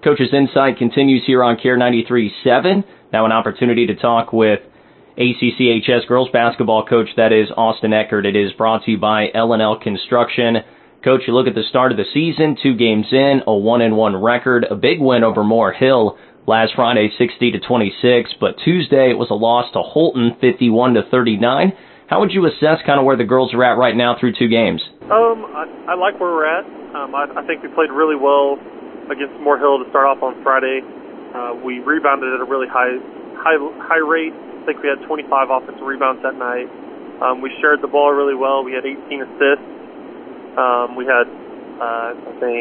Coach's Insight continues here on KARE 93.7. Now an opportunity to talk with ACCHS girls basketball coach, that is Austin Eckert. It is brought to you by L&L Construction. Coach, you look at the start of the season, 2 games in, a 1-1 record, a big win over Moore Hill last Friday, 60-26, but Tuesday it was a loss to Holton, 51-39. How would you assess kind of where the girls are at right now through 2 games? I like where we're at. I think we played really well against Moore Hill to start off on Friday. We rebounded at a really high rate. I think we had 25 offensive rebounds that night. We shared the ball really well. We had 18 assists. We had, I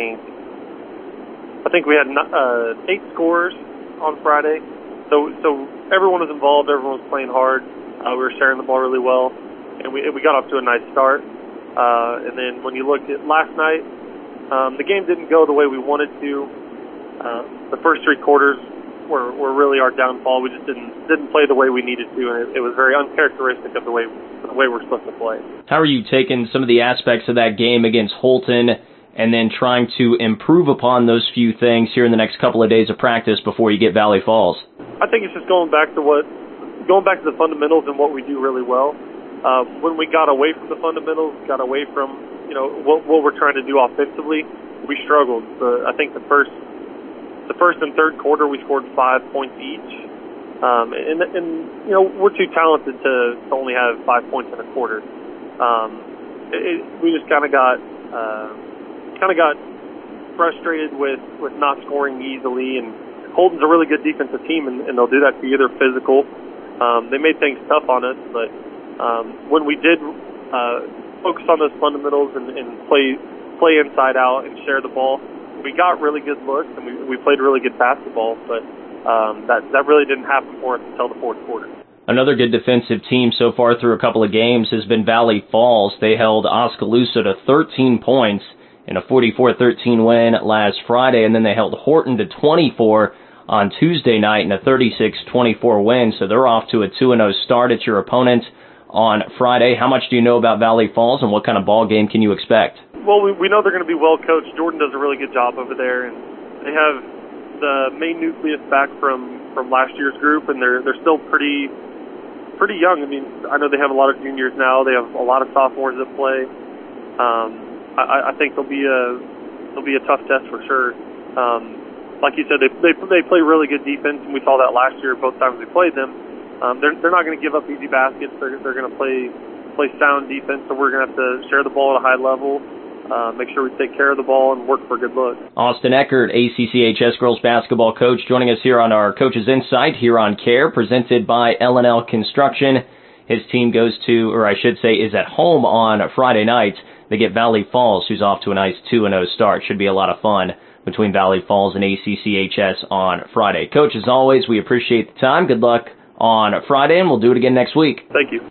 think we had 8 scores on Friday. So everyone was involved. Everyone was playing hard. We were sharing the ball really well, and we got off to a nice start. And then when you looked at last night, the game didn't go the way we wanted to. The first 3 quarters were really our downfall. We just didn't play the way we needed to, and it was very uncharacteristic of the way we're supposed to play. How are you taking some of the aspects of that game against Holton and then trying to improve upon those few things here in the next couple of days of practice before you get Valley Falls? I think it's just going back to the fundamentals and what we do really well. When we got away from the fundamentals, got away from what we're trying to do offensively, we struggled. I think the first and third quarter we scored 5 points each, and we're too talented to only have 5 points in a quarter. We just kind of got frustrated with not scoring easily. And Holton's a really good defensive team, and they'll do that to you. They're physical. They made things tough on us, but when we did focus on those fundamentals and play inside out and share the ball, we got really good looks and we played really good basketball, but that really didn't happen for us until the fourth quarter. Another good defensive team so far through a couple of games has been Valley Falls. They held Oskaloosa to 13 points in a 44-13 win last Friday, and then they held Horton to 24 on Tuesday night in a 36-24 win, so they're off to a 2-0 start at your opponent on Friday. How much do you know about Valley Falls, and what kind of ball game can you expect? Well, we know they're going to be well coached. Jordan does a really good job over there, and they have the main nucleus back from last year's group, and they're still pretty young. I mean, I know they have a lot of juniors now. They have a lot of sophomores that play. I think they'll be a tough test for sure. Like you said, they play really good defense, and we saw that last year both times we played them. They're not going to give up easy baskets. They're going to play sound defense, so we're going to have to share the ball at a high level, make sure we take care of the ball, and work for a good look. Austin Eckert, ACCHS girls basketball coach, joining us here on our Coach's Insight here on KARE, presented by L&L Construction. His team goes to, or I should say, is at home on Friday nights. They get Valley Falls, who's off to a nice 2-0 start. Should be a lot of fun between Valley Falls and ACCHS on Friday. Coach, as always, we appreciate the time. Good luck on Friday, and we'll do it again next week. Thank you.